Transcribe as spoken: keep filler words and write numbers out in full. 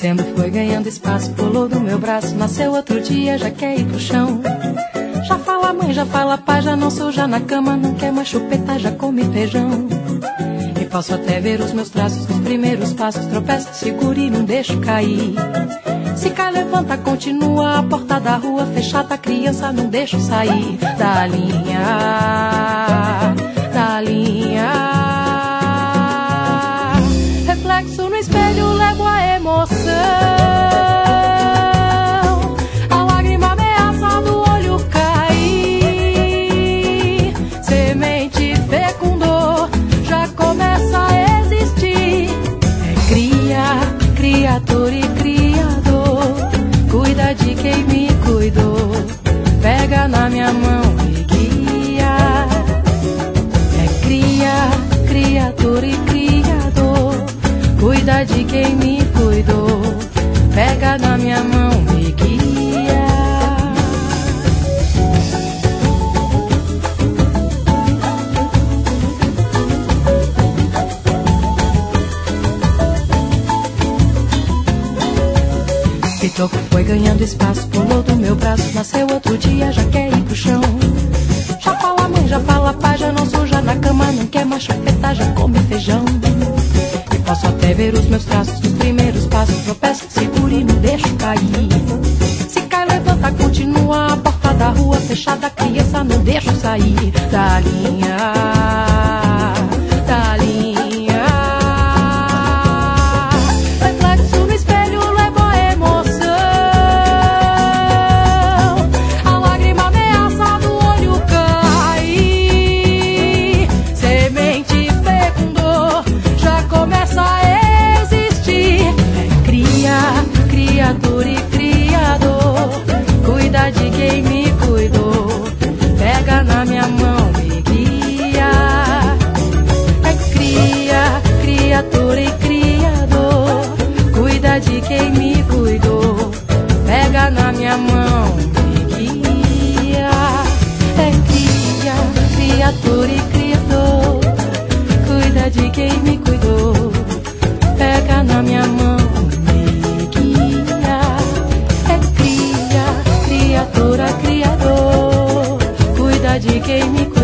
Crescendo foi ganhando espaço, pulou do meu braço, nasceu outro dia, já quer ir pro chão. Já fala mãe, já fala pai, já não suja na cama, não quer mais chupeta, já come feijão. E posso até ver os meus traços nos primeiros passos, tropeça, segura e não deixo cair. Se cai, levanta, continua, a porta da rua fechada, a criança não deixo sair da linha, da linha. Reflexo no espelho, levo a emoção, a lágrima ameaça do olho cair. Semente fecundou, já começa a existir. É cria, criatura e criador, cuida de quem me cuidou, pega na minha mão e guia. É cria, criatura e criador, cuida de quem me cuidou, pega na minha mão e guia. Pitoco foi ganhando espaço, pulou do meu braço, nasceu outro dia, já quer ir pro chão. Já fala mãe, já fala pai, já não suja na cama, não quer mais chupeta, já come feijão. E posso até ver os meus traços nos primeiros passos, tropeço, seguro e não deixo cair. Se cai, levanta, continua, a porta da rua fechada, a criança não deixo sair da linha, da linha. Reflexo no espelho, levo a emoção, a lágrima ameaça do olho cair. Semente fecundou, já começa a existir. É cria, criatura e criador, cuida de quem me cuidou, pega na minha mão e guia. É cria, criatura e criador, cuida de quem me cuidou, pega na minha mão e guia. É cria, criatura e criador, cuida de quem me cuidou, pega na minha mão e guia. É cria, criatura, criador, cuida de quem me cuidou,